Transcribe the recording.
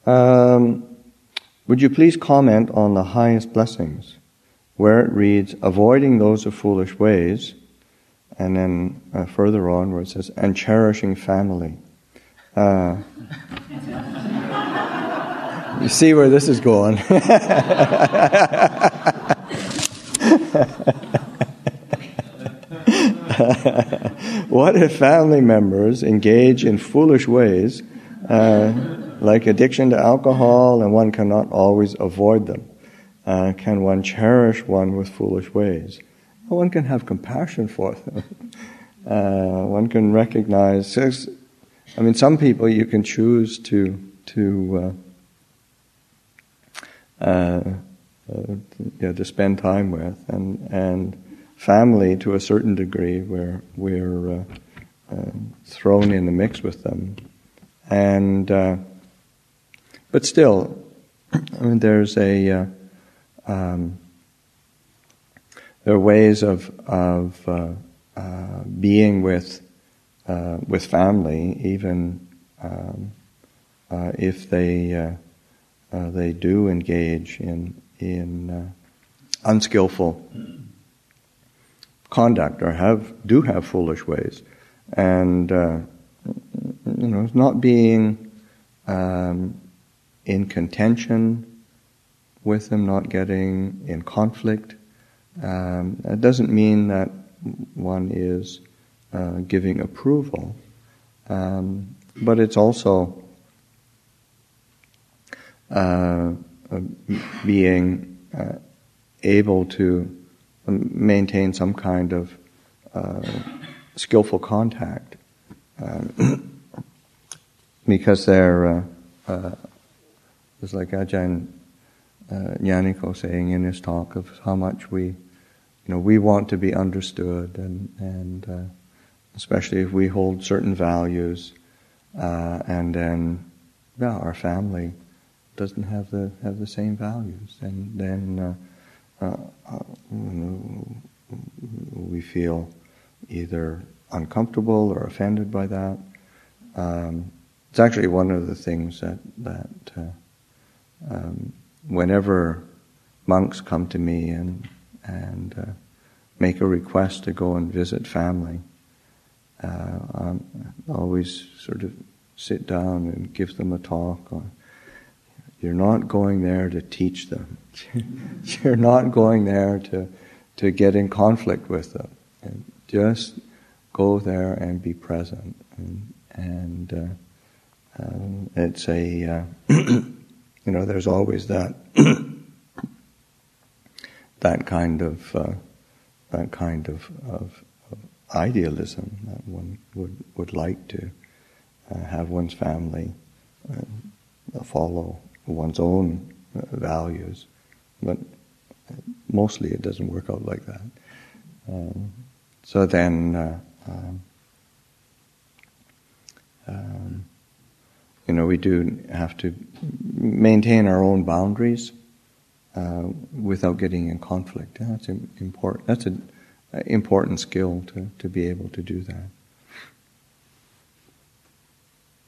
Would you please comment on the highest blessings, where it reads, avoiding those of foolish ways, and then further on where it says, and cherishing family. You see where this is going. What if family members engage in foolish ways, like addiction to alcohol, and one cannot always avoid them? Can one cherish one with foolish ways? Well, one can have compassion for them. One can recognize. Some people you can choose to spend time with, and family to a certain degree where we're thrown in the mix with them, and but still, there's there are ways of being with family, even if they do engage in unskillful conduct or do have foolish ways, and not being in contention with them, not getting in conflict. It doesn't mean that one is giving approval, but it's also being able to maintain some kind of skillful contact, because they're it's like Ajahn Nyaniko saying in his talk of how much we want to be understood, and especially if we hold certain values, and then our family doesn't have the same values, and then we feel either uncomfortable or offended by that. It's actually one of the things that whenever monks come to me and make a request to go and visit family, I always sort of sit down and give them a talk on, you're not going there to teach them. You're not going there to get in conflict with them. And just go there and be present. And it's a, there's always that that kind of idealism that one would like to have one's family follow one's own values, but mostly it doesn't work out like that. So then, we do have to maintain our own boundaries without getting in conflict. That's important. That's an important skill to be able to do that.